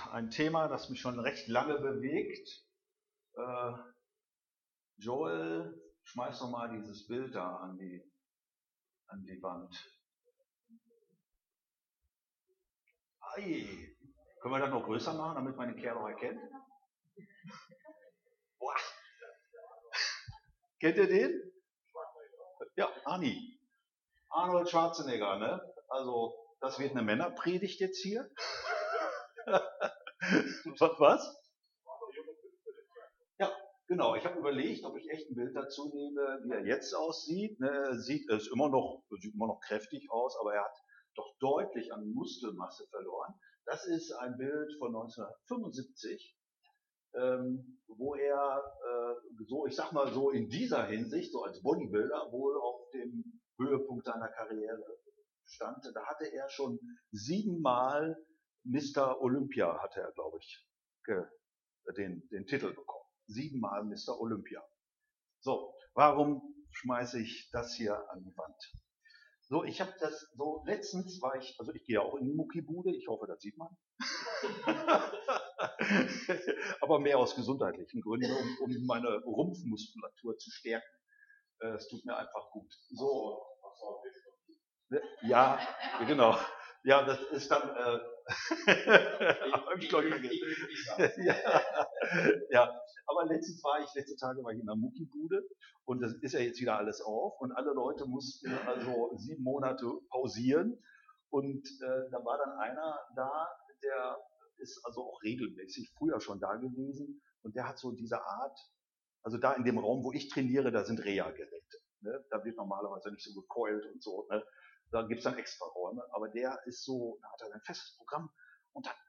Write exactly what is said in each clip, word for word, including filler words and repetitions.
ein Thema, das mich schon recht lange bewegt. Äh, Joel, schmeiß doch mal dieses Bild da an die, an die Wand. Ei. Können wir das noch größer machen, damit man den Kerl auch erkennt? Boah. Kennt ihr den? Ja, Arnie. Arnold Schwarzenegger, ne? Also, das wird eine Männerpredigt jetzt hier. was? was? Ja, genau. Ich habe überlegt, ob ich echt ein Bild dazu nehme, wie er jetzt aussieht. Ne, er sieht, er ist immer noch, sieht immer noch kräftig aus, aber er hat doch deutlich an Muskelmasse verloren. Das ist ein Bild von neunzehnhundertfünfundsiebzig, ähm, wo er äh, so, ich sag mal so in dieser Hinsicht, so als Bodybuilder, wohl auf dem Höhepunkt seiner Karriere stand. Da hatte er schon siebenmal Mister Olympia, hatte er, glaube ich, den, den Titel bekommen. Siebenmal Mister Olympia. So, warum schmeiße ich das hier an die Wand? So, ich habe das so, letztens war ich, also ich gehe ja auch in die Muckibude, ich hoffe, das sieht man. Aber mehr aus gesundheitlichen Gründen, um, um meine Rumpfmuskulatur zu stärken. Es tut mir einfach gut. So, ja, genau. Ja, das ist dann. Äh, ja, ja, aber letztens war ich, letzte Tage war ich in der Muckibude und das ist ja jetzt wieder alles auf und alle Leute mussten also sieben Monate pausieren und äh, da war dann einer da, der ist also auch regelmäßig früher schon da gewesen und der hat so diese Art, also da in dem Raum, wo ich trainiere, da sind Reha-Geräte. Ne? Da wird normalerweise nicht so gekeult und so. Ne? Da gibt's dann extra Räume, aber der ist so, da hat er ein festes Programm und dann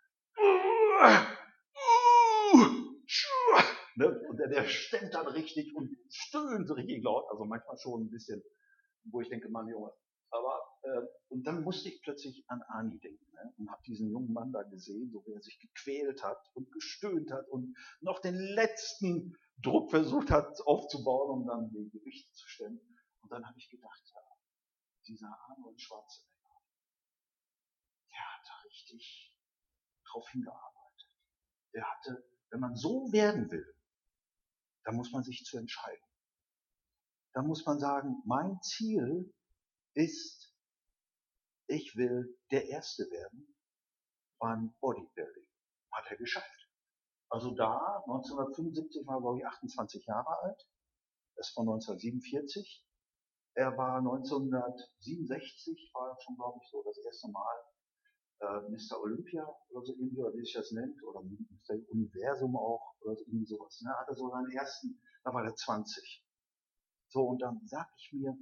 ne? Und der, der stemmt dann richtig und stöhnt so richtig laut, also manchmal schon ein bisschen, wo ich denke, Mann, Junge. Aber äh, und dann musste ich plötzlich an Arnie denken, ne? Und habe diesen jungen Mann da gesehen, so wie er sich gequält hat und gestöhnt hat und noch den letzten Druck versucht hat aufzubauen, um dann die Gewichte zu stemmen. Und dann habe ich gedacht, ja, dieser Arnold Schwarzenegger, der hat da richtig drauf hingearbeitet. Der hatte, wenn man so werden will, dann muss man sich zu entscheiden. Da muss man sagen, mein Ziel ist, ich will der Erste werden beim Bodybuilding. Hat er geschafft. Also da, neunzehnhundertfünfundsiebzig war er, glaube ich, achtundzwanzig Jahre alt. Das ist von neunzehnhundertsiebenundvierzig. Er war neunzehnhundertsiebenundsechzig, war schon, glaube ich, so das erste Mal äh, Mister Olympia oder so irgendwie, oder wie sich das nennt, oder Mister Universum auch, oder so, irgendwie sowas. Ne? Hatte so seinen ersten, da war er zwanzig. So, und dann sag ich mir,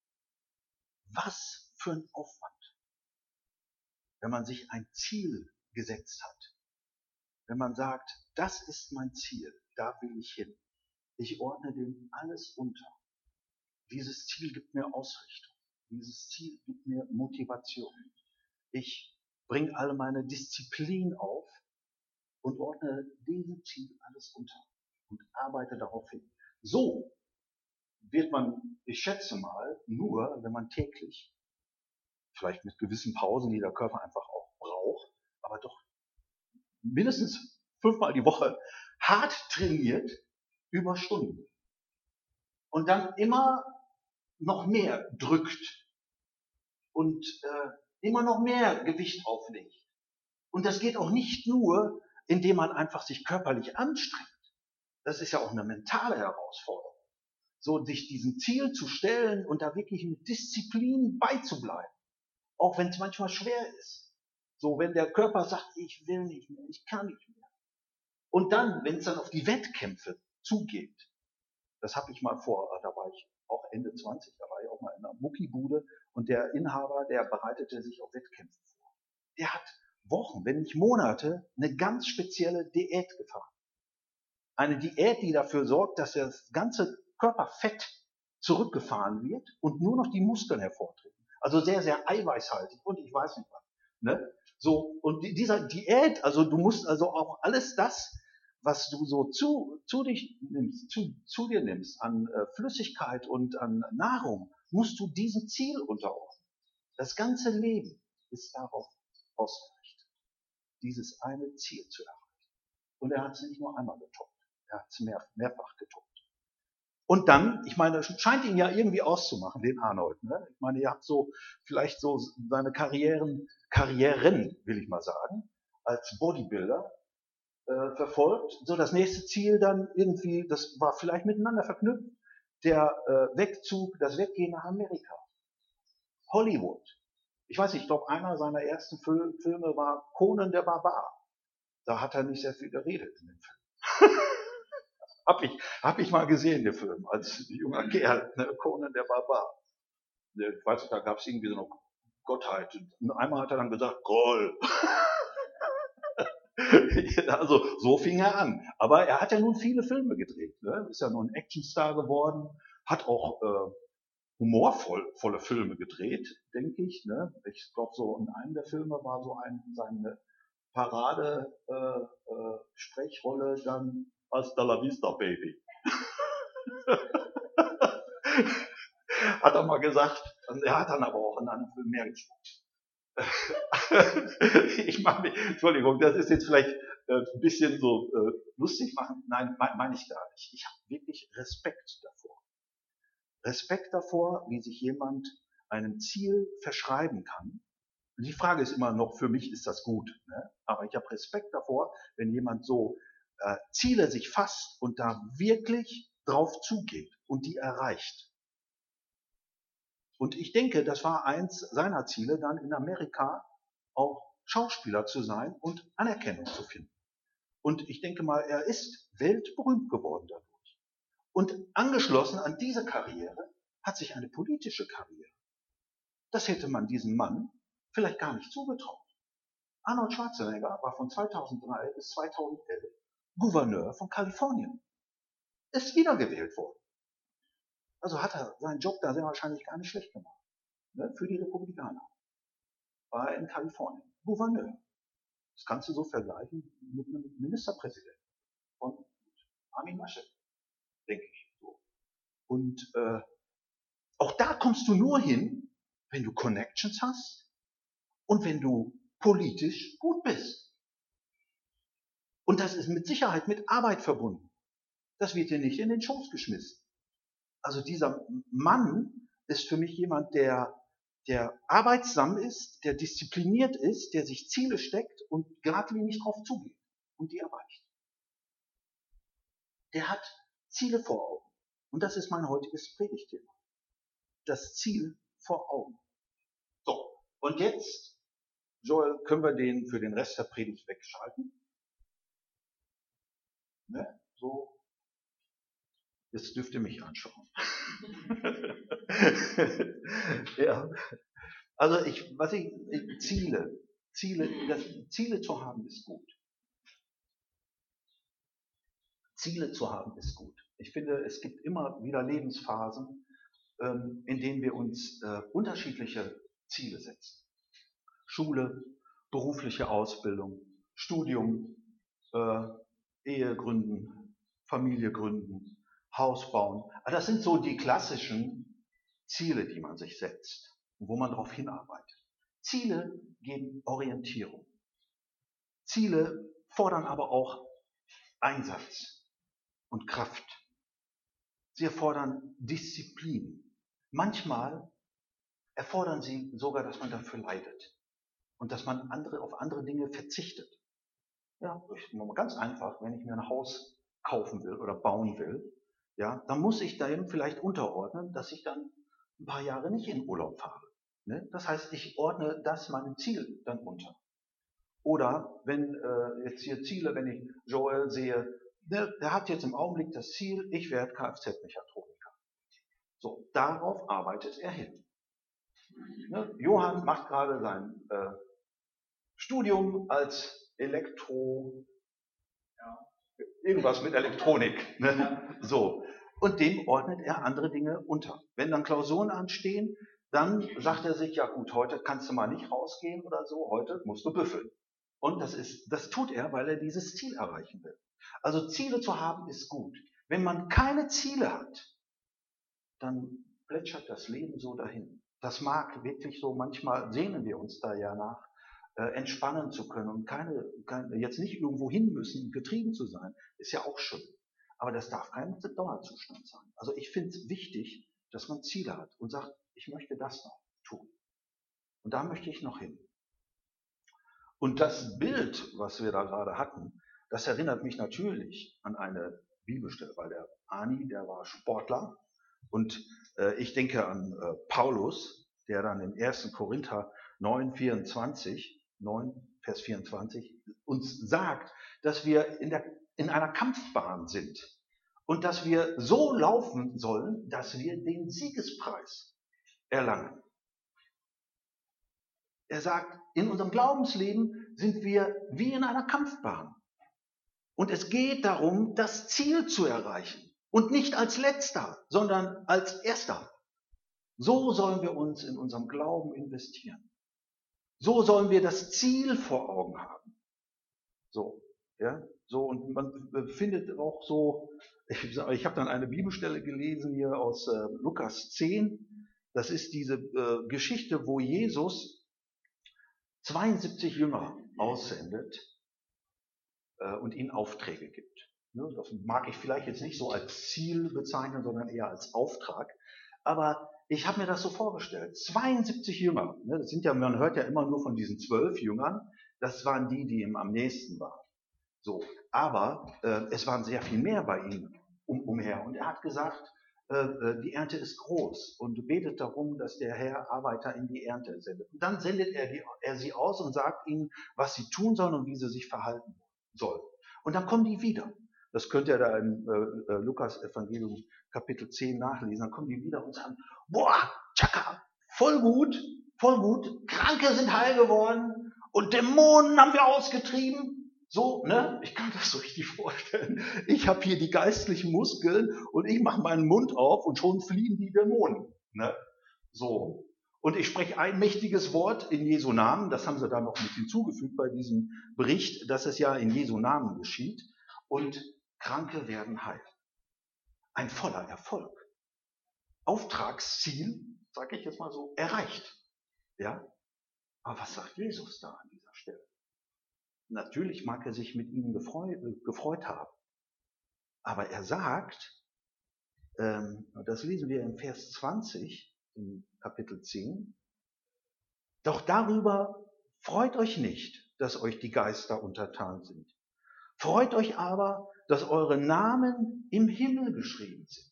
was für ein Aufwand, wenn man sich ein Ziel gesetzt hat. Wenn man sagt, das ist mein Ziel, da will ich hin. Ich ordne dem alles unter. Dieses Ziel gibt mir Ausrichtung. Dieses Ziel gibt mir Motivation. Ich bringe alle meine Disziplin auf und ordne diesem Ziel alles unter und arbeite darauf hin. So wird man, ich schätze mal, nur, wenn man täglich, vielleicht mit gewissen Pausen, die der Körper einfach auch braucht, aber doch mindestens fünfmal die Woche hart trainiert über Stunden und dann immer noch mehr drückt und äh, immer noch mehr Gewicht auflegt. Und das geht auch nicht nur, indem man einfach sich körperlich anstrengt. Das ist ja auch eine mentale Herausforderung. So sich diesem Ziel zu stellen und da wirklich mit Disziplin beizubleiben. Auch wenn es manchmal schwer ist. So, wenn der Körper sagt, ich will nicht mehr, ich kann nicht mehr. Und dann, wenn es dann auf die Wettkämpfe zugeht, das habe ich mal vor, da war ich auch Ende zwanzig, da war ich auch mal in einer Muckibude und der Inhaber, der bereitete sich auf Wettkämpfe vor. Der hat Wochen, wenn nicht Monate, eine ganz spezielle Diät gefahren. Eine Diät, die dafür sorgt, dass das ganze Körperfett zurückgefahren wird und nur noch die Muskeln hervortreten. Also sehr, sehr eiweißhaltig und ich weiß nicht was. Ne? So, und dieser Diät, also du musst also auch alles das, was du so zu, zu, dich nimmst, zu, zu dir nimmst an äh, Flüssigkeit und an Nahrung, musst du diesem Ziel unterordnen. Das ganze Leben ist darauf ausgerichtet. dieses eine Ziel zu erreichen. Und er hat es nicht nur einmal getoppt, er hat es mehr, mehrfach getoppt. Und dann, ich meine, das scheint ihn ja irgendwie auszumachen, den Arnold. Ne? Ich meine, ihr habt so vielleicht so seine Karrieren, Karrieren, will ich mal sagen, als Bodybuilder äh, verfolgt. So das nächste Ziel dann irgendwie, das war vielleicht miteinander verknüpft, der äh, Wegzug, das Weggehen nach Amerika. Hollywood. Ich weiß nicht, ich glaube, einer seiner ersten Fil- Filme war Conan der Barbar. Da hat er nicht sehr viel geredet in dem Film. hab ich, hab ich mal gesehen, den Film, als junger Kerl, ne? Conan der Barbar. Ich weiß nicht, da gab es irgendwie so eine Gottheit. Und einmal hat er dann gesagt, Groll. Also so fing er an. Aber er hat ja nun viele Filme gedreht. Ne? Ist ja nun ein Actionstar geworden, hat auch äh, humorvolle Filme gedreht, denke ich. Ne? Ich glaube, so in einem der Filme war so ein, seine Parade-Sprechrolle äh, äh, dann Hasta la vista, Baby. Hat er mal gesagt. Und er hat dann aber auch in einem Film mehr gesprochen. Ich meine, Entschuldigung, das ist jetzt vielleicht äh, ein bisschen so äh, lustig machen. Nein, meine mein ich gar nicht. Ich habe wirklich Respekt davor. Respekt davor, wie sich jemand einem Ziel verschreiben kann. Und die Frage ist immer noch, für mich ist das gut. Ne? Aber ich habe Respekt davor, wenn jemand so äh, Ziele sich fasst und da wirklich drauf zugeht und die erreicht. Und ich denke, das war eins seiner Ziele, dann in Amerika auch Schauspieler zu sein und Anerkennung zu finden. Und ich denke mal, er ist weltberühmt geworden dadurch. Und angeschlossen an diese Karriere hat sich eine politische Karriere. Das hätte man diesem Mann vielleicht gar nicht zugetraut. Arnold Schwarzenegger war von zweitausenddrei bis zweitausendelf Gouverneur von Kalifornien. Ist wiedergewählt worden. Also hat er seinen Job da sehr wahrscheinlich gar nicht schlecht gemacht. Ne, für die Republikaner. War er in Kalifornien. Gouverneur. Das kannst du so vergleichen mit einem Ministerpräsidenten von Armin Laschet, denke ich. So. Und äh, auch da kommst du nur hin, wenn du Connections hast und wenn du politisch gut bist. Und das ist mit Sicherheit mit Arbeit verbunden. Das wird dir nicht in den Schoß geschmissen. Also dieser Mann ist für mich jemand, der, der arbeitsam ist, der diszipliniert ist, der sich Ziele steckt und geradlinig drauf zugeht und die erreicht. Der hat Ziele vor Augen. Und das ist mein heutiges Predigtthema. Das Ziel vor Augen. So, und jetzt, Joel, können wir den für den Rest der Predigt wegschalten. Ne? So. Jetzt dürft ihr mich anschauen. Ja. Also ich, was ich, ich Ziele, Ziele, das, Ziele zu haben ist gut. Ziele zu haben ist gut. Ich finde, es gibt immer wieder Lebensphasen, ähm, in denen wir uns äh, unterschiedliche Ziele setzen. Schule, berufliche Ausbildung, Studium, äh, Ehe gründen, Familie gründen, Haus bauen. Also das sind so die klassischen Ziele, die man sich setzt und wo man darauf hinarbeitet. Ziele geben Orientierung. Ziele fordern aber auch Einsatz und Kraft. Sie erfordern Disziplin. Manchmal erfordern sie sogar, dass man dafür leidet und dass man andere, auf andere Dinge verzichtet. Ja, ganz einfach, wenn ich mir ein Haus kaufen will oder bauen will, ja, dann muss ich dahin vielleicht unterordnen, dass ich dann ein paar Jahre nicht in Urlaub fahre. Ne? Das heißt, ich ordne das meinem Ziel dann unter. Oder wenn äh, jetzt hier Ziele, wenn ich Joel sehe, der, der hat jetzt im Augenblick das Ziel, ich werde Kfz-Mechatroniker. So, darauf arbeitet er hin. Ne? Johann macht gerade sein äh, Studium als Elektro, ja, irgendwas mit Elektronik. Ne? So. Und dem ordnet er andere Dinge unter. Wenn dann Klausuren anstehen, dann sagt er sich, ja gut, heute kannst du mal nicht rausgehen oder so, heute musst du büffeln. Und das ist, das tut er, weil er dieses Ziel erreichen will. Also Ziele zu haben ist gut. Wenn man keine Ziele hat, dann plätschert das Leben so dahin. Das mag wirklich so, manchmal sehnen wir uns da ja nach, äh, entspannen zu können und keine, keine, jetzt nicht irgendwo hin müssen, getrieben zu sein, ist ja auch schön. Aber das darf kein Dauerzustand sein. Also ich finde es wichtig, dass man Ziele hat und sagt, ich möchte das noch tun. Und da möchte ich noch hin. Und das Bild, was wir da gerade hatten, das erinnert mich natürlich an eine Bibelstelle, weil der Ani, der war Sportler. Und äh, ich denke an äh, Paulus, der dann im ersten Korinther neun, vierundzwanzig, neun, Vers vierundzwanzig uns sagt, dass wir in, der, in einer Kampfbahn sind und dass wir so laufen sollen, dass wir den Siegespreis erlangen. Er sagt, in unserem Glaubensleben sind wir wie in einer Kampfbahn. Und es geht darum, das Ziel zu erreichen. Und nicht als Letzter, sondern als Erster. So sollen wir uns in unserem Glauben investieren. So sollen wir das Ziel vor Augen haben. So, ja, so, und man findet auch so, ich, ich habe dann eine Bibelstelle gelesen hier aus äh, Lukas zehn. Das ist diese äh, Geschichte, wo Jesus zweiundsiebzig Jünger aussendet äh, und ihnen Aufträge gibt. Ne, das mag ich vielleicht jetzt nicht so als Ziel bezeichnen, sondern eher als Auftrag. Aber ich habe mir das so vorgestellt. zweiundsiebzig Jünger, ne, das sind ja, man hört ja immer nur von diesen zwölf Jüngern, das waren die, die ihm am nächsten waren. So, aber äh, es waren sehr viel mehr bei ihm um, umher. Und er hat gesagt, äh, die Ernte ist groß und betet darum, dass der Herr Arbeiter in die Ernte sendet. Und dann sendet er, die, er sie aus und sagt ihnen, was sie tun sollen und wie sie sich verhalten sollen. Und dann kommen die wieder. Das könnt ihr da im äh, Lukas Evangelium Kapitel zehn nachlesen. Dann kommen die wieder und sagen, boah, tschakka, voll gut, voll gut. Kranke sind heil geworden und Dämonen haben wir ausgetrieben. So, ne? Ich kann das so richtig vorstellen. Ich habe hier die geistlichen Muskeln und ich mache meinen Mund auf und schon fliehen die Dämonen. Ne? So. Und ich spreche ein mächtiges Wort in Jesu Namen. Das haben sie da noch mit hinzugefügt bei diesem Bericht, dass es ja in Jesu Namen geschieht. Und Kranke werden heil. Ein voller Erfolg. Auftragsziel, sage ich jetzt mal so, erreicht. Ja? Aber was sagt Jesus da an dieser Stelle? Natürlich mag er sich mit ihnen gefreut, gefreut haben. Aber er sagt, ähm, das lesen wir im Vers zwanzig, im Kapitel zehn, doch darüber freut euch nicht, dass euch die Geister untertan sind. Freut euch aber, dass eure Namen im Himmel geschrieben sind.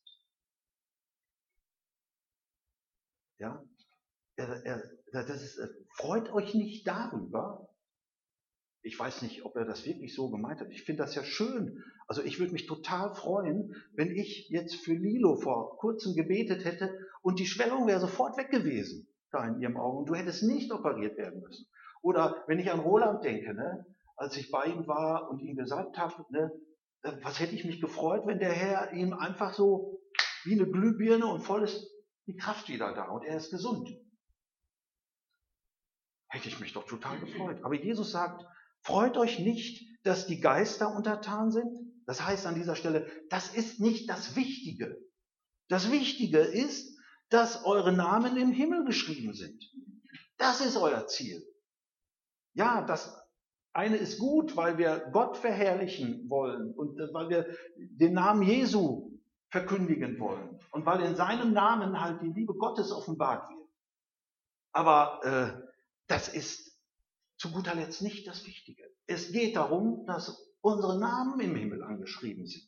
Ja, er, er, das ist, freut euch nicht darüber. Ich weiß nicht, ob er das wirklich so gemeint hat. Ich finde das ja schön. Also ich würde mich total freuen, wenn ich jetzt für Lilo vor kurzem gebetet hätte und die Schwellung wäre sofort weg gewesen da in ihrem Auge und du hättest nicht operiert werden müssen. Oder wenn ich an Roland denke, ne, als ich bei ihm war und ihm gesagt habe, ne, was hätte ich mich gefreut, wenn der Herr ihm einfach so wie eine Glühbirne und voll ist die Kraft wieder da und er ist gesund. Hätte ich mich doch total gefreut. Aber Jesus sagt, freut euch nicht, dass die Geister untertan sind. Das heißt an dieser Stelle, das ist nicht das Wichtige. Das Wichtige ist, dass eure Namen im Himmel geschrieben sind. Das ist euer Ziel. Ja, das eine ist gut, weil wir Gott verherrlichen wollen und weil wir den Namen Jesu verkündigen wollen und weil in seinem Namen halt die Liebe Gottes offenbart wird. Aber äh, das ist zu guter Letzt nicht das Wichtige. Es geht darum, dass unsere Namen im Himmel angeschrieben sind.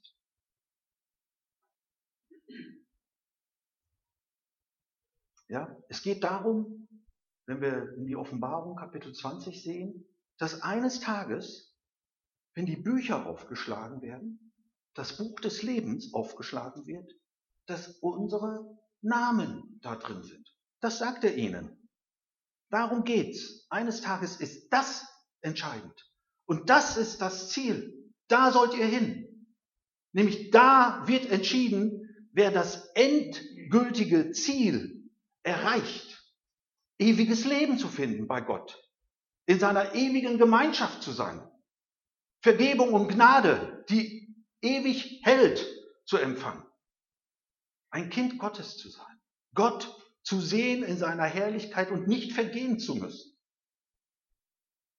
Ja, es geht darum, wenn wir in die Offenbarung Kapitel zwanzig sehen, dass eines Tages, wenn die Bücher aufgeschlagen werden, das Buch des Lebens aufgeschlagen wird, dass unsere Namen da drin sind. Das sagt er ihnen. Darum geht's. Eines Tages ist das entscheidend. Und das ist das Ziel. Da sollt ihr hin. Nämlich da wird entschieden, wer das endgültige Ziel erreicht. Ewiges Leben zu finden bei Gott. In seiner ewigen Gemeinschaft zu sein. Vergebung und Gnade, die ewig hält, zu empfangen. Ein Kind Gottes zu sein. Gott zu sehen in seiner Herrlichkeit und nicht vergehen zu müssen.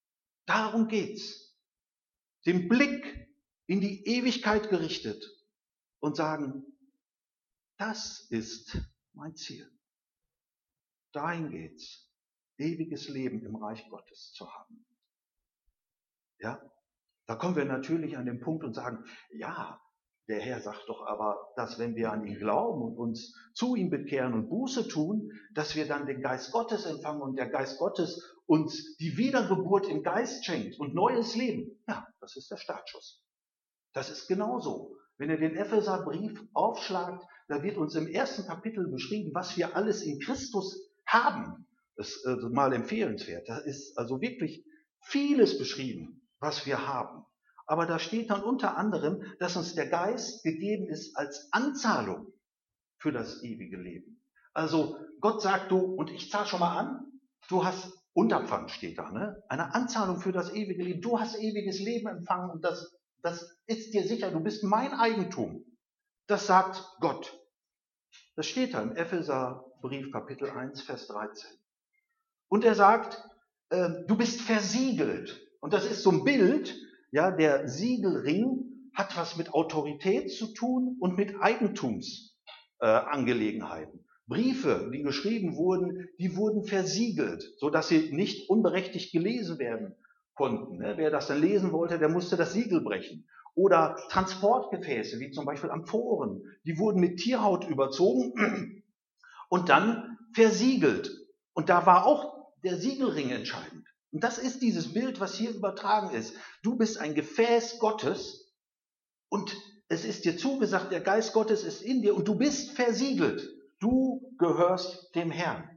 Darum geht's. Den Blick in die Ewigkeit gerichtet und sagen, das ist mein Ziel. Dahin geht's, ewiges Leben im Reich Gottes zu haben. Ja, da kommen wir natürlich an den Punkt und sagen, ja, der Herr sagt doch aber, dass wenn wir an ihn glauben und uns zu ihm bekehren und Buße tun, dass wir dann den Geist Gottes empfangen und der Geist Gottes uns die Wiedergeburt im Geist schenkt und neues Leben. Ja, das ist der Startschuss. Das ist genauso. Wenn ihr den Epheserbrief aufschlagt, da wird uns im ersten Kapitel beschrieben, was wir alles in Christus haben. Das ist also mal empfehlenswert. Da ist also wirklich vieles beschrieben, was wir haben. Aber da steht dann unter anderem, dass uns der Geist gegeben ist als Anzahlung für das ewige Leben. Also Gott sagt du, und ich zahle schon mal an, du hast Unterpfand steht da, ne? Eine Anzahlung für das ewige Leben. Du hast ewiges Leben empfangen und das, das ist dir sicher, du bist mein Eigentum. Das sagt Gott. Das steht da im Epheserbrief Kapitel eins, Vers dreizehn. Und er sagt, äh, du bist versiegelt. Und das ist so ein Bild, ja, der Siegelring hat was mit Autorität zu tun und mit Eigentumsangelegenheiten. Äh, Briefe, die geschrieben wurden, die wurden versiegelt, sodass sie nicht unberechtigt gelesen werden konnten. Ne? Wer das dann lesen wollte, der musste das Siegel brechen. Oder Transportgefäße, wie zum Beispiel Amphoren, die wurden mit Tierhaut überzogen und dann versiegelt. Und da war auch der Siegelring entscheidend. Und das ist dieses Bild, was hier übertragen ist. Du bist ein Gefäß Gottes und es ist dir zugesagt, der Geist Gottes ist in dir und du bist versiegelt. Du gehörst dem Herrn.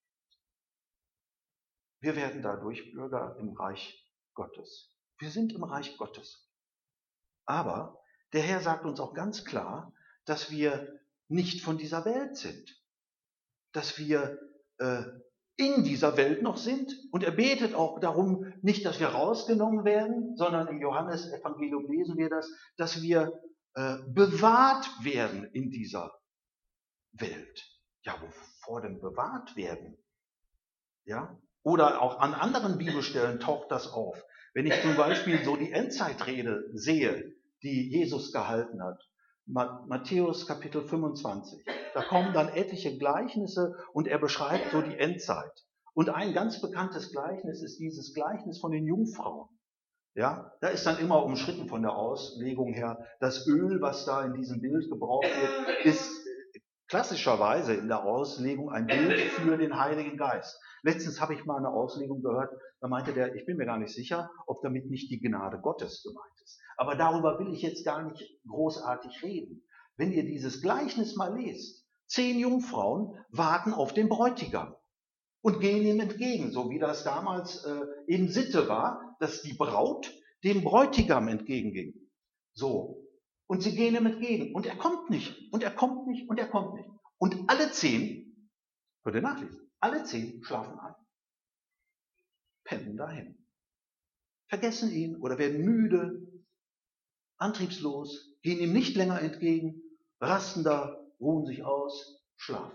Wir werden dadurch Bürger im Reich Gottes. Wir sind im Reich Gottes. Aber der Herr sagt uns auch ganz klar, dass wir nicht von dieser Welt sind. Dass wir äh, in dieser Welt noch sind. Und er betet auch darum, nicht, dass wir rausgenommen werden, sondern im Johannesevangelium lesen wir das, dass wir äh, bewahrt werden in dieser Welt. Ja, wovor denn bewahrt werden? Ja? Oder auch an anderen Bibelstellen taucht das auf. Wenn ich zum Beispiel so die Endzeitrede sehe, die Jesus gehalten hat, Matthäus Kapitel fünfundzwanzig, da kommen dann etliche Gleichnisse und er beschreibt so die Endzeit. Und ein ganz bekanntes Gleichnis ist dieses Gleichnis von den Jungfrauen. Ja, da ist dann immer umschritten von der Auslegung her, das Öl, was da in diesem Bild gebraucht wird, ist klassischerweise in der Auslegung ein Bild für den Heiligen Geist. Letztens habe ich mal eine Auslegung gehört, da meinte der, ich bin mir gar nicht sicher, ob damit nicht die Gnade Gottes gemeint ist. Aber darüber will ich jetzt gar nicht großartig reden. Wenn ihr dieses Gleichnis mal lest, zehn Jungfrauen warten auf den Bräutigam und gehen ihm entgegen, so wie das damals äh, eben Sitte war, dass die Braut dem Bräutigam entgegenging. So. Und sie gehen ihm entgegen. Und er kommt nicht. Und er kommt nicht. Und er kommt nicht. Und alle zehn, könnt ihr nachlesen, alle zehn schlafen ein. Pennen dahin. Vergessen ihn oder werden müde, antriebslos, gehen ihm nicht länger entgegen, rasten da, ruhen sich aus, schlafen.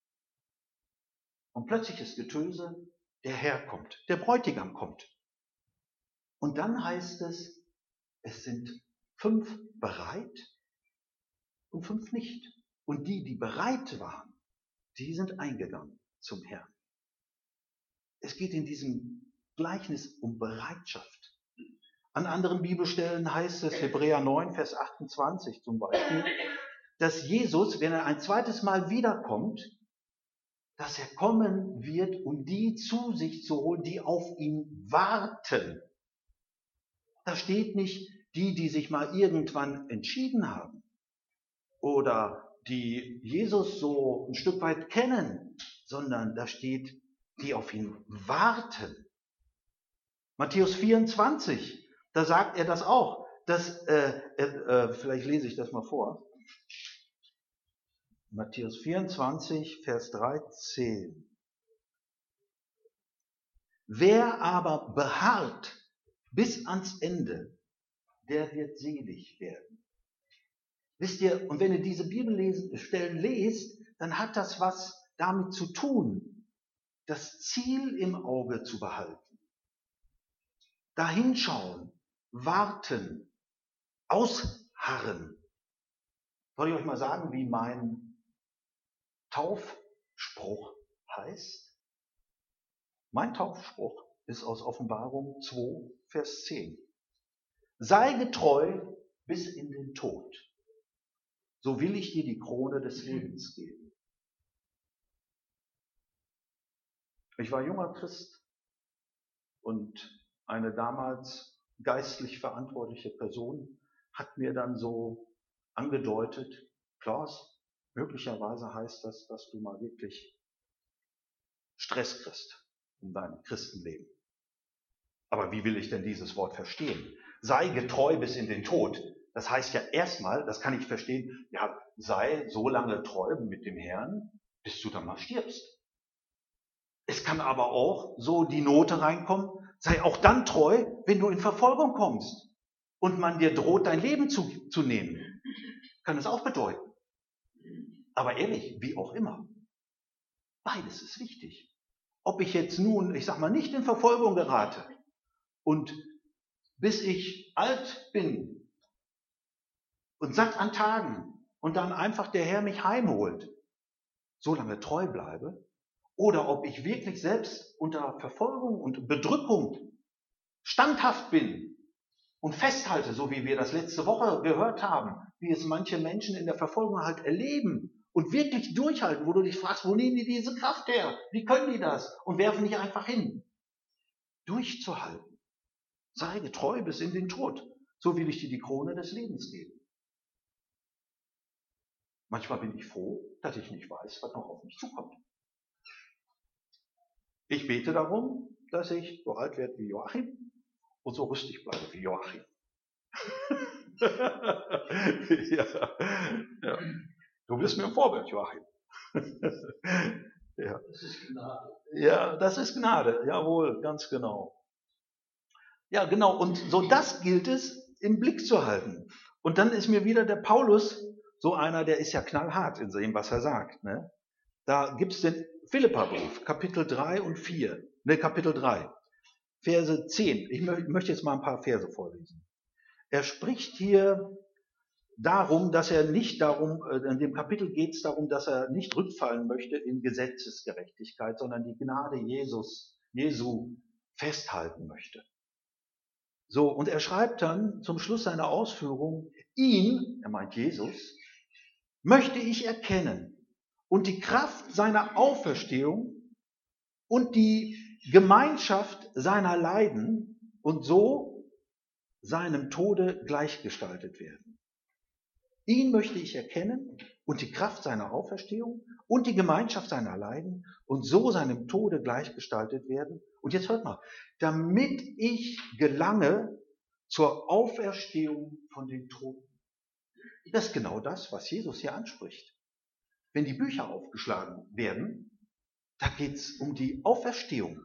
Und plötzlich ist Getöse, der Herr kommt, der Bräutigam kommt. Und dann heißt es, es sind fünf bereit und fünf nicht. Und die, die bereit waren, die sind eingegangen zum Herrn. Es geht in diesem Gleichnis um Bereitschaft. An anderen Bibelstellen heißt es, Hebräer neun, Vers achtundzwanzig zum Beispiel, dass Jesus, wenn er ein zweites Mal wiederkommt, dass er kommen wird, um die zu sich zu holen, die auf ihn warten. Da steht nicht die, die sich mal irgendwann entschieden haben oder die Jesus so ein Stück weit kennen, sondern da steht, die auf ihn warten. Matthäus vierundzwanzig, da sagt er das auch. Dass, äh, äh, vielleicht lese ich das mal vor. Matthäus vierundzwanzig, Vers dreizehn. Wer aber beharrt bis ans Ende, der wird selig werden. Wisst ihr, und wenn ihr diese Bibelstellen lest, dann hat das was damit zu tun, das Ziel im Auge zu behalten. dahinschauen, warten, ausharren. Soll ich euch mal sagen, wie mein Taufspruch heißt? Mein Taufspruch ist aus Offenbarung zwei, Vers zehn. Sei getreu bis in den Tod, so will ich dir die Krone des Lebens geben. Ich war junger Christ und eine damals geistlich verantwortliche Person hat mir dann so angedeutet, Klaus, möglicherweise heißt das, dass du mal wirklich Stress kriegst in deinem Christenleben. Aber wie will ich denn dieses Wort verstehen? Sei getreu bis in den Tod. Das heißt ja erstmal, das kann ich verstehen, ja, sei so lange treu mit dem Herrn, bis du dann mal stirbst. Es kann aber auch so die Note reinkommen, sei auch dann treu, wenn du in Verfolgung kommst und man dir droht, dein Leben zu, zu nehmen. Kann es auch bedeuten. Aber ehrlich, wie auch immer, beides ist wichtig. Ob ich jetzt nun, ich sag mal, nicht in Verfolgung gerate und bis ich alt bin und satt an Tagen und dann einfach der Herr mich heimholt, so lange treu bleibe, oder ob ich wirklich selbst unter Verfolgung und Bedrückung standhaft bin und festhalte, so wie wir das letzte Woche gehört haben, wie es manche Menschen in der Verfolgung halt erleben und wirklich durchhalten, wo du dich fragst, wo nehmen die diese Kraft her? Wie können die das? Und werfen nicht einfach hin. Durchzuhalten. Sei getreu bis in den Tod. So will ich dir die Krone des Lebens geben. Manchmal bin ich froh, dass ich nicht weiß, was noch auf mich zukommt. Ich bete darum, dass ich so alt werde wie Joachim und so rüstig bleibe wie Joachim. ja, ja. Du bist mir ein Vorbild, Joachim. ja. Das ist Gnade. Ja, das ist Gnade. Jawohl, ganz genau. Ja, genau. Und so das gilt es im Blick zu halten. Und dann ist mir wieder der Paulus so einer, der ist ja knallhart in dem, was er sagt. Ne? Da gibt es den Philipperbrief, Kapitel drei und vier. Ne, Kapitel drei, Verse zehn. Ich möchte jetzt mal ein paar Verse vorlesen. Er spricht hier darum, dass er nicht darum, in dem Kapitel geht es darum, dass er nicht rückfallen möchte in Gesetzesgerechtigkeit, sondern die Gnade Jesus, Jesu festhalten möchte. So, und er schreibt dann zum Schluss seiner Ausführung, ihn, er meint Jesus, möchte ich erkennen und die Kraft seiner Auferstehung und die Gemeinschaft seiner Leiden und so seinem Tode gleichgestaltet werden. Ihn möchte ich erkennen und die Kraft seiner Auferstehung und die Gemeinschaft seiner Leiden und so seinem Tode gleichgestaltet werden. Und jetzt hört mal, damit ich gelange zur Auferstehung von den Toten. Das ist genau das, was Jesus hier anspricht. Wenn die Bücher aufgeschlagen werden, da geht es um die Auferstehung.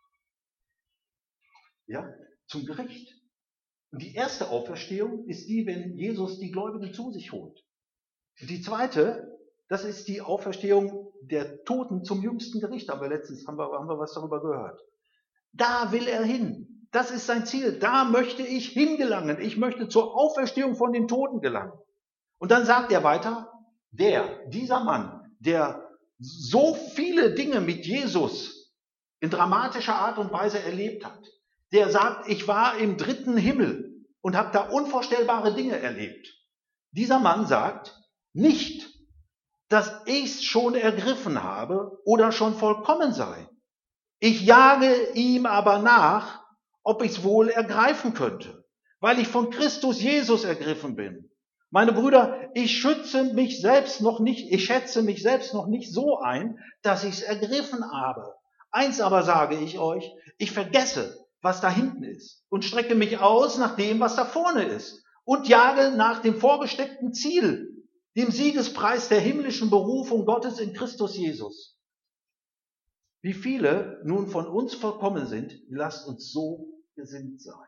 Ja, zum Gericht. Und die erste Auferstehung ist die, wenn Jesus die Gläubigen zu sich holt. Und die zweite, das ist die Auferstehung der Toten zum jüngsten Gericht. Aber letztens haben wir, haben wir was darüber gehört. Da will er hin. Das ist sein Ziel. Da möchte ich hingelangen. Ich möchte zur Auferstehung von den Toten gelangen. Und dann sagt er weiter, der, dieser Mann, der so viele Dinge mit Jesus in dramatischer Art und Weise erlebt hat, der sagt, ich war im dritten Himmel und habe da unvorstellbare Dinge erlebt. Dieser Mann sagt nicht, dass ich es schon ergriffen habe oder schon vollkommen sei. Ich jage ihm aber nach, ob ich es wohl ergreifen könnte, weil ich von Christus Jesus ergriffen bin. Meine Brüder, ich schütze mich selbst noch nicht, ich schätze mich selbst noch nicht so ein, dass ich es ergriffen habe. Eins aber sage ich euch, ich vergesse, was da hinten ist und strecke mich aus nach dem, was da vorne ist und jage nach dem vorgesteckten Ziel, dem Siegespreis der himmlischen Berufung Gottes in Christus Jesus. Wie viele nun von uns vollkommen sind, lasst uns so gesinnt sein.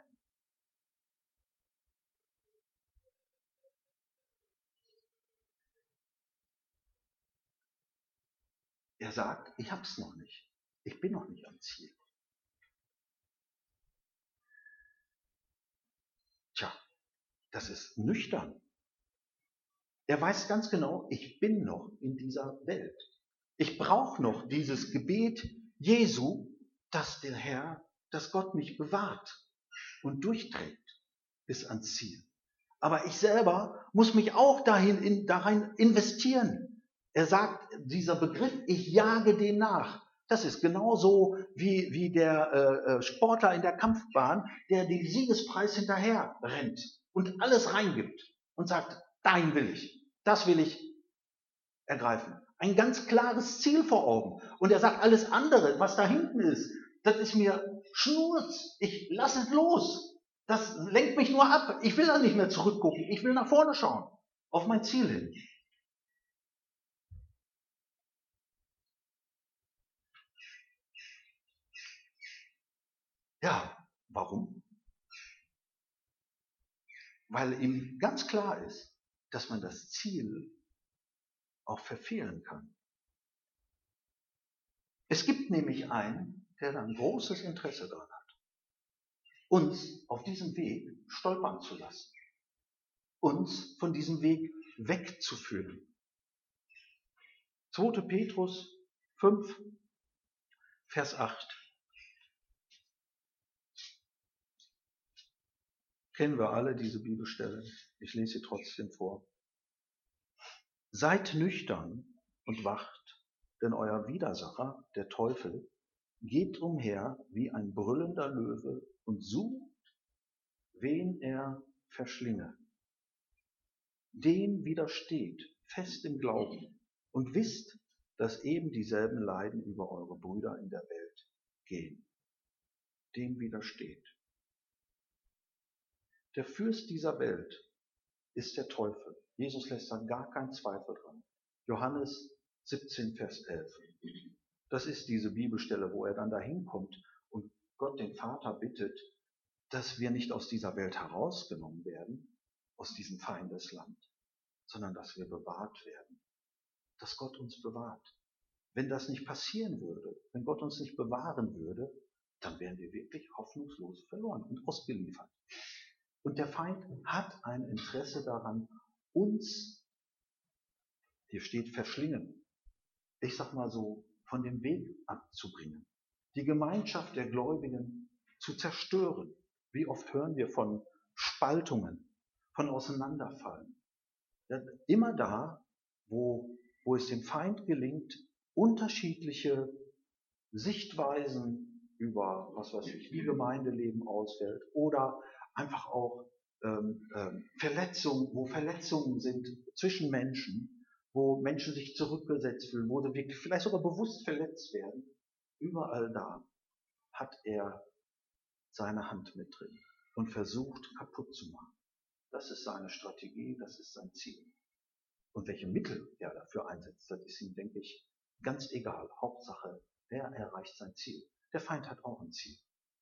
Er sagt, ich hab's noch nicht. Ich bin noch nicht am Ziel. das ist nüchtern. Er weiß ganz genau, ich bin noch in dieser Welt. Ich brauche noch dieses Gebet Jesu, dass der Herr, dass Gott mich bewahrt und durchträgt bis ans Ziel. Aber ich selber muss mich auch dahin, in, darin investieren. Er sagt, dieser Begriff, ich jage dem nach. Das ist genauso wie, wie der äh, Sportler in der Kampfbahn, der den Siegespreis hinterher rennt und alles reingibt und sagt, dahin will ich, das will ich ergreifen. Ein ganz klares Ziel vor Augen. Und er sagt, alles andere, was da hinten ist, das ist mir Schnurz. Ich lasse es los. Das lenkt mich nur ab. Ich will da nicht mehr zurückgucken. Ich will nach vorne schauen. Auf mein Ziel hin. Ja, warum? Weil ihm ganz klar ist, dass man das Ziel auch verfehlen kann. Es gibt nämlich einen, der da ein großes Interesse daran hat, uns auf diesem Weg stolpern zu lassen, uns von diesem Weg wegzuführen. zweiter Petrus fünf, Vers acht. Kennen wir alle diese Bibelstelle. Ich lese sie trotzdem vor. Seid nüchtern und wacht, denn euer Widersacher, der Teufel, geht umher wie ein brüllender Löwe und sucht, wen er verschlinge. Dem widersteht fest im Glauben und wisst, dass eben dieselben Leiden über eure Brüder in der Welt gehen. Dem widersteht. Der Fürst dieser Welt ist der Teufel. Jesus lässt da gar keinen Zweifel dran. Johannes siebzehn, Vers elf. Das ist diese Bibelstelle, wo er dann dahin kommt und Gott den Vater bittet, dass wir nicht aus dieser Welt herausgenommen werden, aus diesem Feindesland, sondern dass wir bewahrt werden. Dass Gott uns bewahrt. Wenn das nicht passieren würde, wenn Gott uns nicht bewahren würde, dann wären wir wirklich hoffnungslos verloren und ausgeliefert. Und der Feind hat ein Interesse daran, uns, hier steht verschlingen, ich sag mal so, von dem Weg abzubringen, die Gemeinschaft der Gläubigen zu zerstören. Wie oft hören wir von Spaltungen, von Auseinanderfallen. Ja, immer da, wo, wo es dem Feind gelingt, unterschiedliche Sichtweisen über, was weiß ich, wie Gemeindeleben ausfällt oder einfach auch ähm, ähm, Verletzungen, wo Verletzungen sind zwischen Menschen, wo Menschen sich zurückgesetzt fühlen, wo sie wirklich vielleicht sogar bewusst verletzt werden. Überall da hat er seine Hand mit drin und versucht kaputt zu machen. Das ist seine Strategie, das ist sein Ziel. Und welche Mittel er dafür einsetzt, das ist ihm, denke ich, ganz egal. Hauptsache, er erreicht sein Ziel. Der Feind hat auch ein Ziel.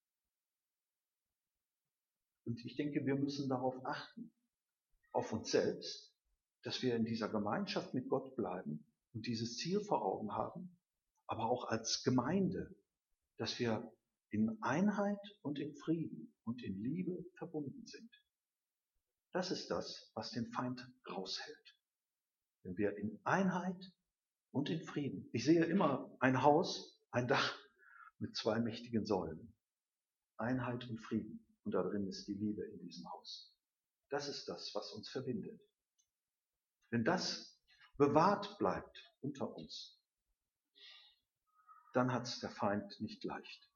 Und ich denke, wir müssen darauf achten, auf uns selbst, dass wir in dieser Gemeinschaft mit Gott bleiben und dieses Ziel vor Augen haben, aber auch als Gemeinde, dass wir in Einheit und in Frieden und in Liebe verbunden sind. Das ist das, was den Feind raushält. Wenn wir in Einheit und in Frieden. Ich sehe immer ein Haus, ein Dach mit zwei mächtigen Säulen. Einheit und Frieden. Und da drin ist die Liebe in diesem Haus. Das ist das, was uns verbindet. Wenn das bewahrt bleibt unter uns, dann hat es der Feind nicht leicht.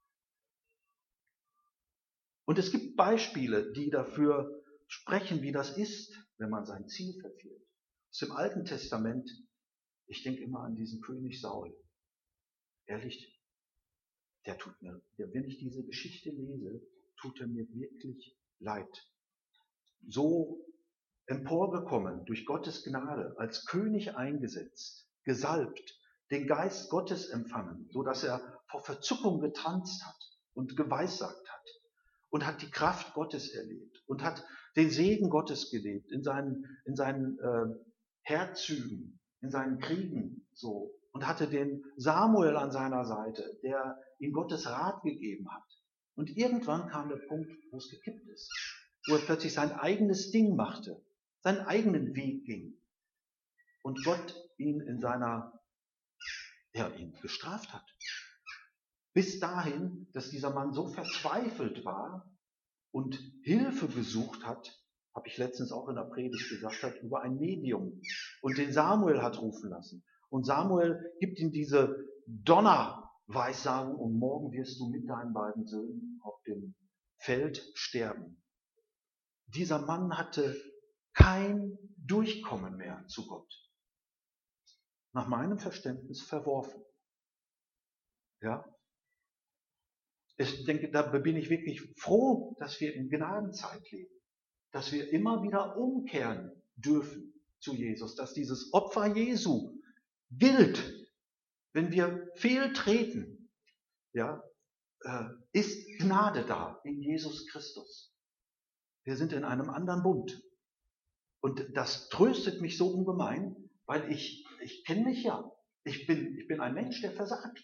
Und es gibt Beispiele, die dafür sprechen, wie das ist, wenn man sein Ziel verfehlt. Aus dem Alten Testament, ich denke immer an diesen König Saul. Ehrlich, der tut mir, wenn ich diese Geschichte lese, tut er mir wirklich leid. So emporgekommen, durch Gottes Gnade, als König eingesetzt, gesalbt, den Geist Gottes empfangen, so dass er vor Verzuckung getanzt hat und geweissagt hat und hat die Kraft Gottes erlebt und hat den Segen Gottes gelebt in seinen, in seinen äh, Herzügen, in seinen Kriegen, so, und hatte den Samuel an seiner Seite, der ihm Gottes Rat gegeben hat. Und irgendwann kam der Punkt, wo es gekippt ist. wo er plötzlich sein eigenes Ding machte, seinen eigenen Weg ging und Gott ihn in seiner, ja, ihn gestraft hat. Bis dahin, dass dieser Mann so verzweifelt war und Hilfe gesucht hat, habe ich letztens auch in der Predigt gesagt, hat über ein Medium und den Samuel hat rufen lassen. Und Samuel gibt ihm diese Donnerweissagung, und morgen wirst du mit deinen beiden Söhnen auf dem Feld sterben. Dieser Mann hatte kein Durchkommen mehr zu Gott. Nach meinem Verständnis verworfen. Ja? Ich denke, da bin ich wirklich froh, dass wir in Gnadenzeit leben. Dass wir immer wieder umkehren dürfen zu Jesus. Dass dieses Opfer Jesu gilt, wenn wir fehltreten. Ja, äh, ist Gnade da in Jesus Christus. Wir sind in einem anderen Bund. Und das tröstet mich so ungemein, weil ich, ich kenne mich ja. Ich bin, ich bin ein Mensch, der versagt.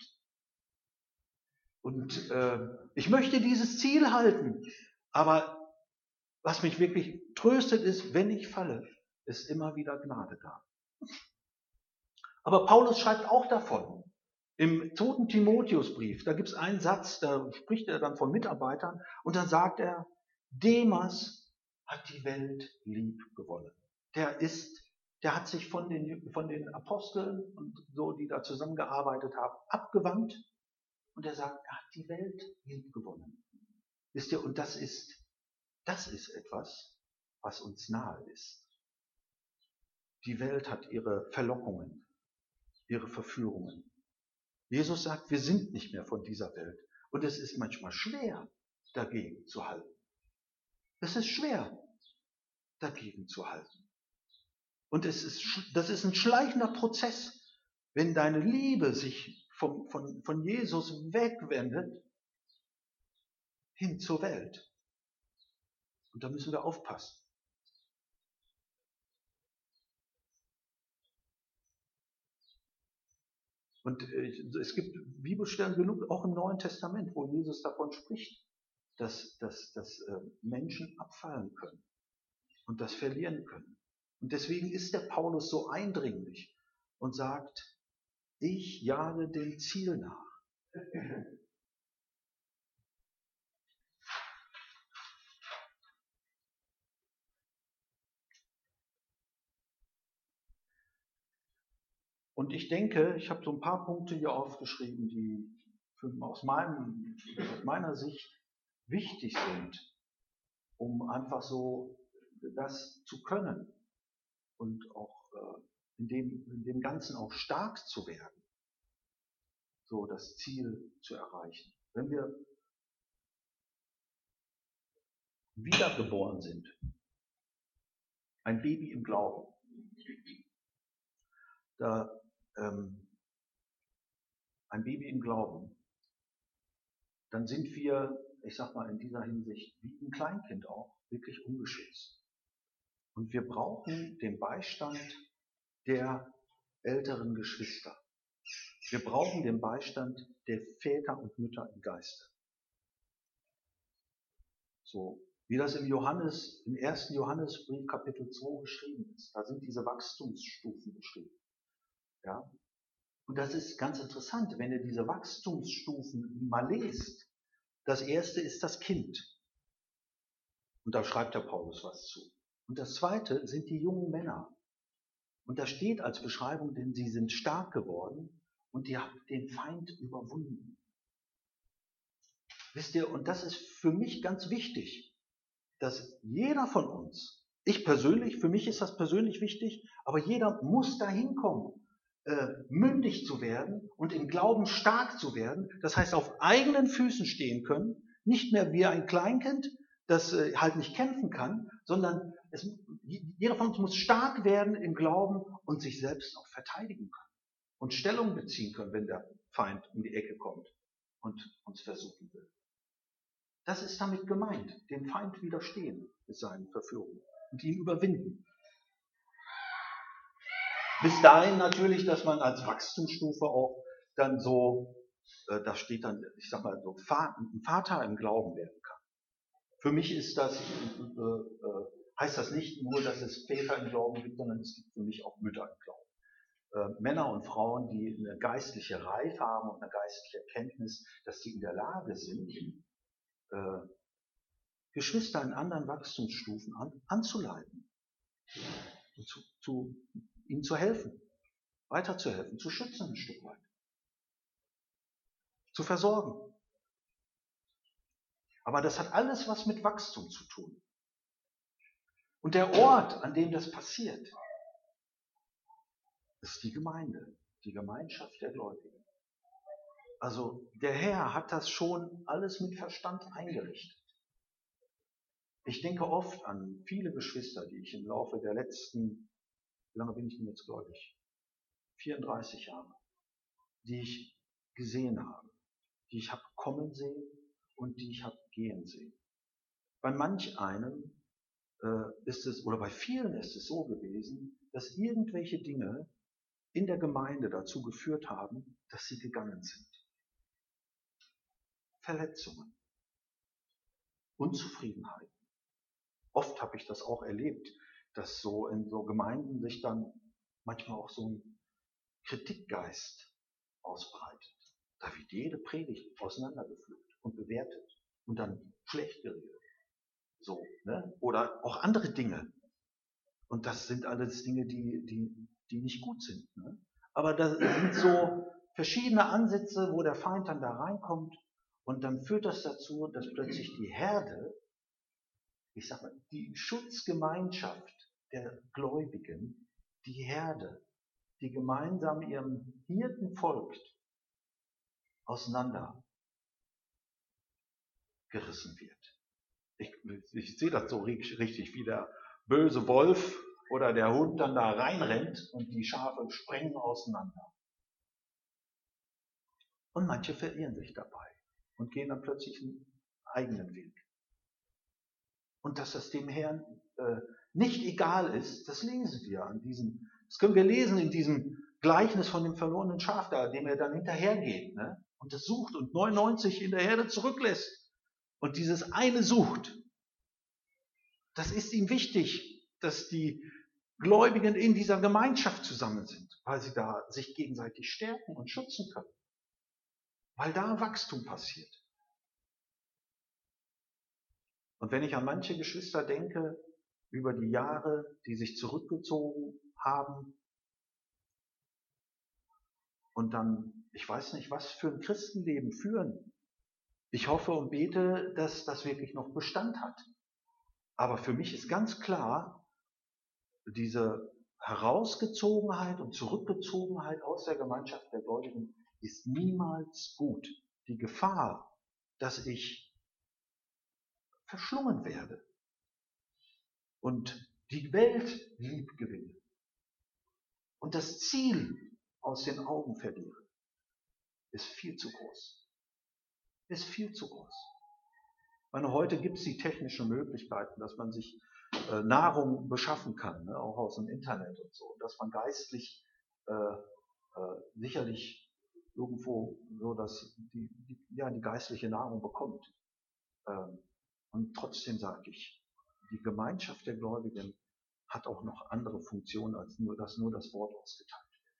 Und äh, ich möchte dieses Ziel halten. Aber was mich wirklich tröstet ist, wenn ich falle, ist immer wieder Gnade da. Aber Paulus schreibt auch davon. Im zweiten Timotheusbrief, da gibt es einen Satz, da spricht er dann von Mitarbeitern und dann sagt er, Demas hat die Welt lieb gewonnen. Der ist, der hat sich von den, von den Aposteln und so, die da zusammengearbeitet haben, abgewandt und er sagt, er hat die Welt lieb gewonnen. Wisst ihr, und das ist, das ist etwas, was uns nahe ist. Die Welt hat ihre Verlockungen, ihre Verführungen. Jesus sagt, wir sind nicht mehr von dieser Welt. Und es ist manchmal schwer, dagegen zu halten. Es ist schwer, dagegen zu halten. Und es ist, das ist ein schleichender Prozess, wenn deine Liebe sich vom, von, von Jesus wegwendet hin zur Welt. Und da müssen wir aufpassen. Und es gibt Bibelstellen genug, auch im Neuen Testament, wo Jesus davon spricht, dass, dass, dass Menschen abfallen können und das verlieren können. Und deswegen ist der Paulus so eindringlich und sagt, ich jage dem Ziel nach. Und ich denke, ich habe so ein paar Punkte hier aufgeschrieben, die für, aus, meinem, aus meiner Sicht wichtig sind, um einfach so das zu können und auch äh, in, dem, in dem Ganzen auch stark zu werden, so das Ziel zu erreichen. Wenn wir wiedergeboren sind, ein Baby im Glauben, da ähm, ein Baby im Glauben, dann sind wir, ich sag mal in dieser Hinsicht, wie ein Kleinkind auch, wirklich ungeschützt. Und wir brauchen den Beistand der älteren Geschwister. Wir brauchen den Beistand der Väter und Mütter im Geiste. So, wie das im Johannes, im ersten Johannesbrief Kapitel zwei geschrieben ist. Da sind diese Wachstumsstufen beschrieben. Ja? Und das ist ganz interessant, wenn ihr diese Wachstumsstufen mal lest. Das erste ist das Kind. Und da schreibt der Paulus was zu. Und das zweite sind die jungen Männer. Und da steht als Beschreibung, denn sie sind stark geworden und ihr habt den Feind überwunden. Wisst ihr, und das ist für mich ganz wichtig, dass jeder von uns, ich persönlich, für mich ist das persönlich wichtig, aber jeder muss dahin kommen, äh, mündig zu werden und im Glauben stark zu werden. Das heißt, auf eigenen Füßen stehen können, nicht mehr wie ein Kleinkind, das äh, halt nicht kämpfen kann, sondern es, jeder von uns muss stark werden im Glauben und sich selbst auch verteidigen können und Stellung beziehen können, wenn der Feind um die Ecke kommt und uns versuchen will. Das ist damit gemeint, dem Feind widerstehen mit seinen Verführungen und ihn überwinden. Bis dahin natürlich, dass man als Wachstumsstufe auch dann so, äh, da steht dann, ich sag mal, so ein Vater im Glauben werden kann. Für mich ist das, äh, äh, heißt das nicht nur, dass es Väter im Glauben gibt, sondern es gibt für mich auch Mütter im Glauben. Äh, Männer und Frauen, die eine geistliche Reife haben und eine geistliche Erkenntnis, dass sie in der Lage sind, äh, Geschwister in anderen Wachstumsstufen an, anzuleiten, zu, zu, ihnen zu helfen, weiterzuhelfen, zu schützen ein Stück weit, zu versorgen. Aber das hat alles was mit Wachstum zu tun. Und der Ort, an dem das passiert, ist die Gemeinde, die Gemeinschaft der Gläubigen. Also der Herr hat das schon alles mit Verstand eingerichtet. Ich denke oft an viele Geschwister, die ich im Laufe der letzten, wie lange bin ich denn jetzt gläubig? vierunddreißig Jahre, die ich gesehen habe, die ich habe kommen sehen und die ich habe gehen sehen. Bei manch einem äh, ist es, oder bei vielen ist es so gewesen, dass irgendwelche Dinge in der Gemeinde dazu geführt haben, dass sie gegangen sind. Verletzungen, Unzufriedenheit. Oft habe ich das auch erlebt, dass so in so Gemeinden sich dann manchmal auch so ein Kritikgeist ausbreitet. Da wird jede Predigt auseinandergepflückt und bewertet und dann schlecht geredet. So, ne? Oder auch andere Dinge. Und das sind alles Dinge, die, die, die nicht gut sind. Ne? Aber da sind so verschiedene Ansätze, wo der Feind dann da reinkommt und dann führt das dazu, dass plötzlich die Herde, ich sag mal, die Schutzgemeinschaft der Gläubigen, die Herde, die gemeinsam ihrem Hirten folgt, auseinandergerissen wird. Ich, ich sehe das so richtig, wie der böse Wolf oder der Hund dann da reinrennt und die Schafe sprengen auseinander. Und manche verirren sich dabei und gehen dann plötzlich einen eigenen Weg. Und dass das dem Herrn äh, nicht egal ist, das lesen wir an diesem, das können wir lesen in diesem Gleichnis von dem verlorenen Schaf da, dem er dann hinterhergeht, ne? Und das sucht und neunundneunzig in der Herde zurücklässt und dieses eine sucht. Das ist ihm wichtig, dass die Gläubigen in dieser Gemeinschaft zusammen sind, weil sie da sich gegenseitig stärken und schützen können. Weil da Wachstum passiert. Und wenn ich an manche Geschwister denke, über die Jahre, die sich zurückgezogen haben und dann, ich weiß nicht, was für ein Christenleben führen. Ich hoffe und bete, dass das wirklich noch Bestand hat. Aber für mich ist ganz klar, diese Herausgezogenheit und Zurückgezogenheit aus der Gemeinschaft der Gläubigen ist niemals gut. Die Gefahr, dass ich verschlungen werde und die Welt lieb gewinne und das Ziel aus den Augen verliere, ist viel zu groß. Ist viel zu groß. Ich meine, heute gibt es die technischen Möglichkeiten, dass man sich äh, Nahrung beschaffen kann, ne, auch aus dem Internet und so, dass man geistlich äh, äh, sicherlich irgendwo so, dass die, die, ja, die geistliche Nahrung bekommt. Ähm, und trotzdem sage ich, die Gemeinschaft der Gläubigen hat auch noch andere Funktionen, als nur, dass nur das Wort ausgeteilt wird.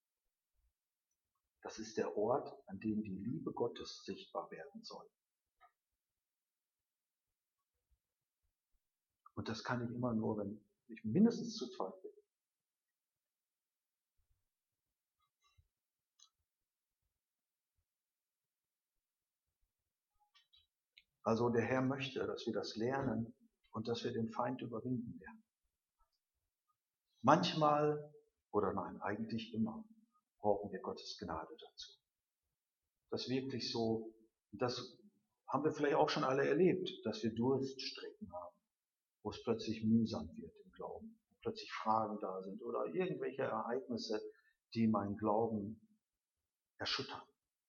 Das ist der Ort, an dem die Liebe Gottes sichtbar werden soll. Und das kann ich immer nur, wenn ich mindestens zu zweit bin. Also der Herr möchte, dass wir das lernen und dass wir den Feind überwinden lernen. Manchmal, oder nein, eigentlich immer, brauchen wir Gottes Gnade dazu. Das wirklich so, das haben wir vielleicht auch schon alle erlebt, dass wir Durststrecken haben, wo es plötzlich mühsam wird im Glauben, wo plötzlich Fragen da sind oder irgendwelche Ereignisse, die meinen Glauben erschüttern.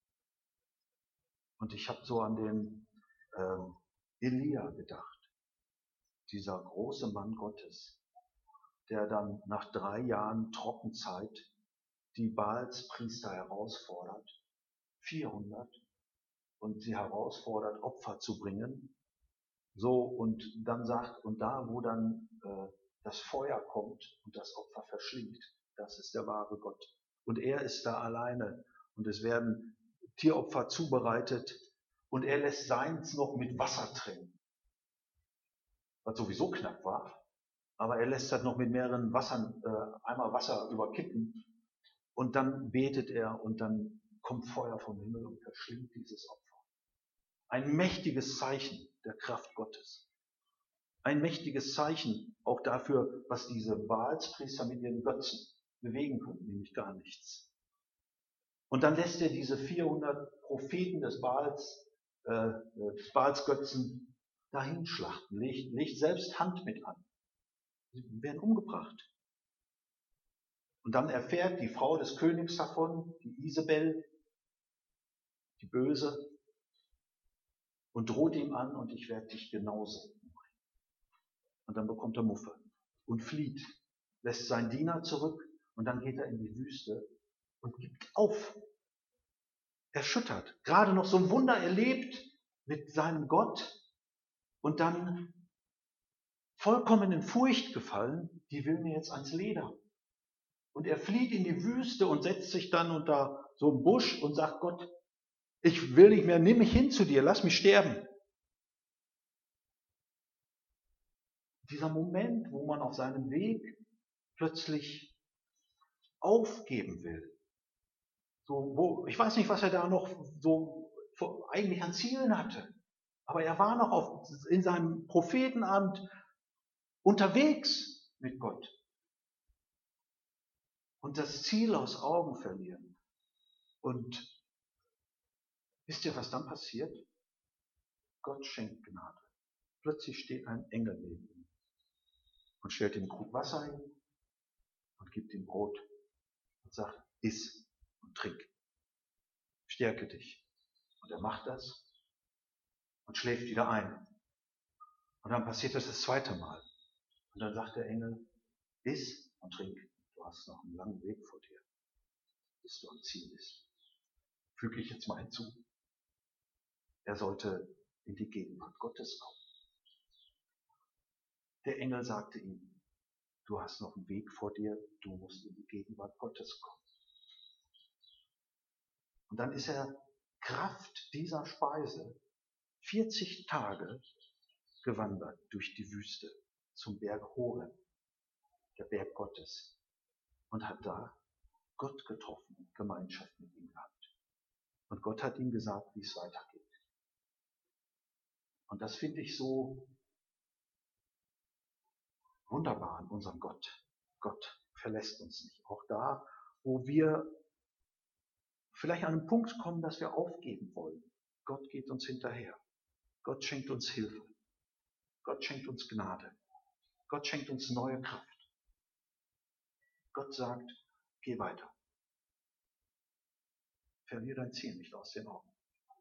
Und ich habe so an den ähm, Elia gedacht, dieser große Mann Gottes, der dann nach drei Jahren Trockenzeit die Baalspriester herausfordert, vierhundert, und sie herausfordert, Opfer zu bringen. So, und dann sagt, und da, wo dann äh, das Feuer kommt und das Opfer verschlingt, das ist der wahre Gott. Und er ist da alleine und es werden Tieropfer zubereitet und er lässt seins noch mit Wasser trennen, was sowieso knapp war. Aber er lässt das noch mit mehreren Wassern, äh, einmal Wasser überkippen und dann betet er und dann kommt Feuer vom Himmel und verschlingt dieses Opfer. Ein mächtiges Zeichen der Kraft Gottes. Ein mächtiges Zeichen auch dafür, was diese Baalspriester mit ihren Götzen bewegen konnten, nämlich gar nichts. Und dann lässt er diese vierhundert Propheten des Baals, äh, des Baalsgötzen dahin schlachten, legt, legt selbst Hand mit an. Sie werden umgebracht. Und dann erfährt die Frau des Königs davon, die Isabel, die Böse, und droht ihm an, und ich werde dich genauso umbringen. Und dann bekommt er Muffe und flieht, lässt seinen Diener zurück und dann geht er in die Wüste und gibt auf. Erschüttert, gerade noch so ein Wunder erlebt mit seinem Gott und dann vollkommen in Furcht gefallen, die will mir jetzt ans Leder. Und er flieht in die Wüste und setzt sich dann unter so einem Busch und sagt, Gott, ich will nicht mehr, nimm mich hin zu dir, lass mich sterben. Dieser Moment, wo man auf seinem Weg plötzlich aufgeben will. So, wo, ich weiß nicht, was er da noch so eigentlich an Zielen hatte. Aber er war noch auf, in seinem Prophetenamt unterwegs mit Gott. Und das Ziel aus Augen verlieren. Und wisst ihr, was dann passiert? Gott schenkt Gnade. Plötzlich steht ein Engel neben ihm und stellt ihm einen Krug Wasser hin und gibt ihm Brot und sagt, iss und trink. Stärke dich. Und er macht das und schläft wieder ein. Und dann passiert das das zweite Mal. Und dann sagt der Engel, iss und trink. Du hast noch einen langen Weg vor dir, bis du am Ziel bist. Füge ich jetzt mal hinzu. Er sollte in die Gegenwart Gottes kommen. Der Engel sagte ihm, du hast noch einen Weg vor dir, du musst in die Gegenwart Gottes kommen. Und dann ist er Kraft dieser Speise vierzig Tage gewandert durch die Wüste zum Berg Horeb, der Berg Gottes, und hat da Gott getroffen und Gemeinschaft mit ihm gehabt. Und Gott hat ihm gesagt, wie es weitergeht. Und das finde ich so wunderbar an unserem Gott. Gott verlässt uns nicht. Auch da, wo wir vielleicht an einen Punkt kommen, dass wir aufgeben wollen. Gott geht uns hinterher. Gott schenkt uns Hilfe. Gott schenkt uns Gnade. Gott schenkt uns neue Kraft. Gott sagt, geh weiter. Verlier dein Ziel nicht aus den Augen.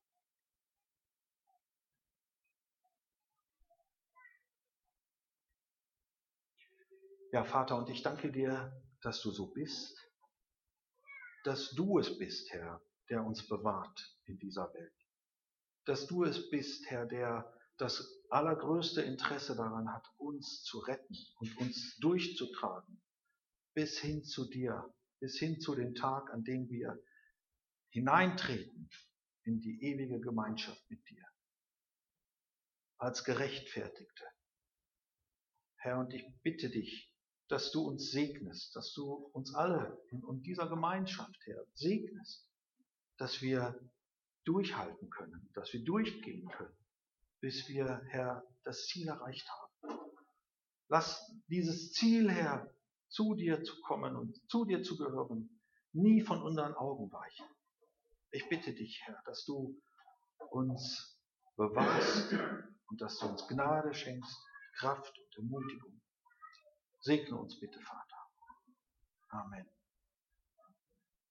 Ja, Vater, und ich danke dir, dass du so bist, dass du es bist, Herr, der uns bewahrt in dieser Welt. Dass du es bist, Herr, der das allergrößte Interesse daran hat, uns zu retten und uns durchzutragen, bis hin zu dir, bis hin zu dem Tag, an dem wir hineintreten in die ewige Gemeinschaft mit dir, als Gerechtfertigte. Herr, und ich bitte dich, dass du uns segnest, dass du uns alle in dieser Gemeinschaft, Herr, segnest, dass wir durchhalten können, dass wir durchgehen können, bis wir, Herr, das Ziel erreicht haben. Lass dieses Ziel, Herr, zu dir zu kommen und zu dir zu gehören, nie von unseren Augen weichen. Ich bitte dich, Herr, dass du uns bewahrst und dass du uns Gnade schenkst, Kraft und Ermutigung. Segne uns bitte, Vater. Amen.